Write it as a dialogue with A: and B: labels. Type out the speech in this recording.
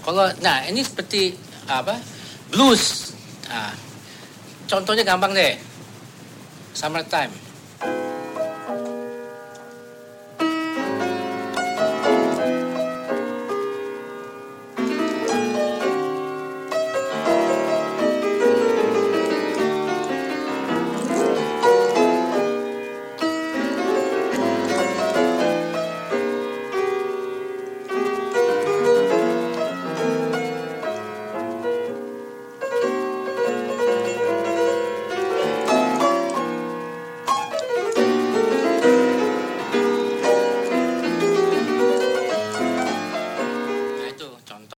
A: Kalau nah ini seperti apa? Blues. Contohnya gampang deh. Summertime.